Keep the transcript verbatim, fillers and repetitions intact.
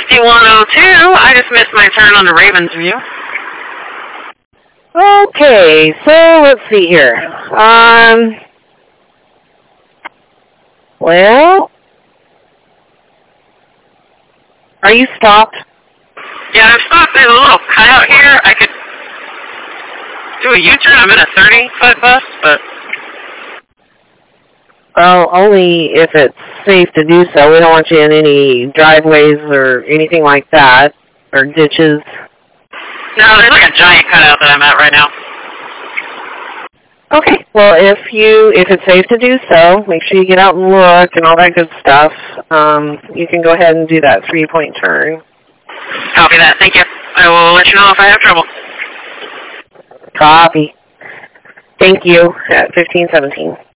fifty-one oh two. I just missed my turn on the Ravens view. Okay, so let's see here. Um, well, are you stopped? Yeah, I'm stopped. There's a little cutout here. I could do a U-turn. I'm in a thirty-foot bus, but... Well, only if it's safe to do so. We don't want you in any driveways or anything like that, or ditches. No, there's like a giant cutout that I'm at right now. Okay. Well, if you if it's safe to do so, make sure you get out and look and all that good stuff. Um, you can go ahead and do that three-point turn. Copy that. Thank you. I will let you know if I have trouble. Copy. Thank you. At fifteen seventeen.